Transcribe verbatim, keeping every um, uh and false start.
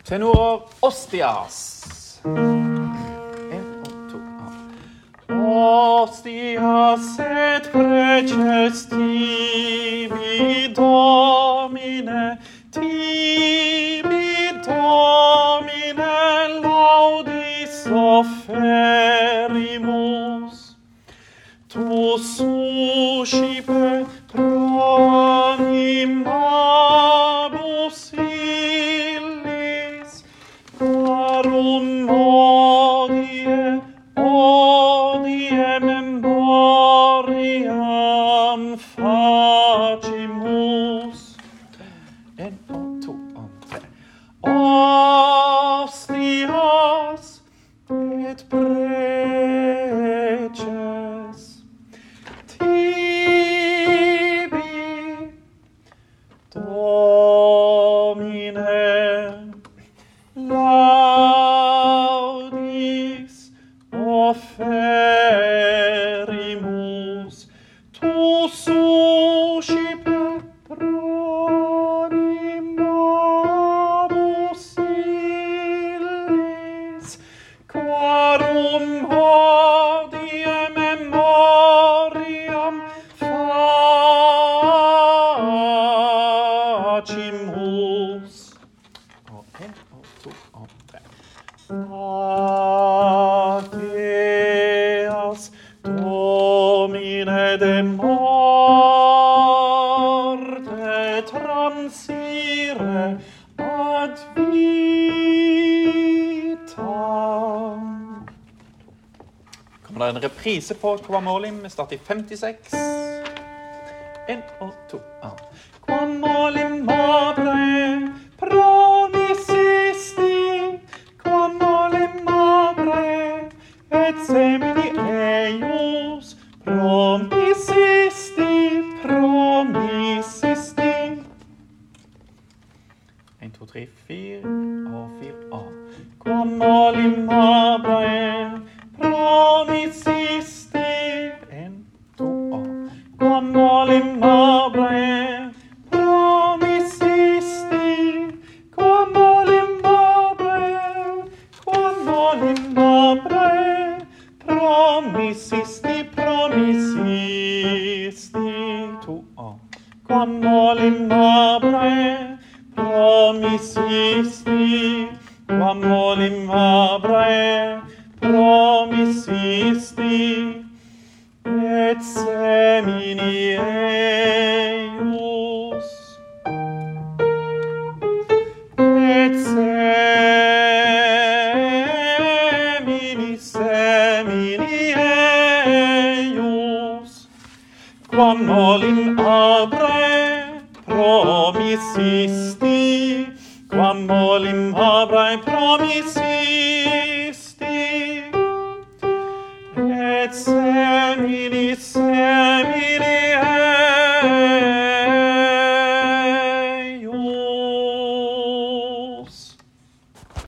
Tenor ostias. En og to. Ostias et preces tibi Domine, tibi Domine laudis offerimus. Tu suscipe pronimabus illis, quarum odie, odie memoriam facimus. En og to og tre. Ostias et preces tibi Domine laudis offerimus. Tu suscipe pronimabus illis, quarum hodie memoriam facimus. Og en, og to, og tre. Fateas Domine de morte transire ad vitam. Kommer det en reprise på Quam Olim? Vi starter i femtiseks. En og to. Ah. Quam Olim abre promisisti, quam olim abre et semini eius, promisisti, promisisti. En, to, tre, fire og fire A. Quam olim abre promisisti. En, to A. Quam olim abre promisisti, quam olim abre, quam olim abre promisisti, promisisti. To A. Quam olim abre promisisti, quam olim abre promisisti, et semini eius, et semini, semini eius, quam olim abre promisisti, quam olim abre promisisti, et semini, semini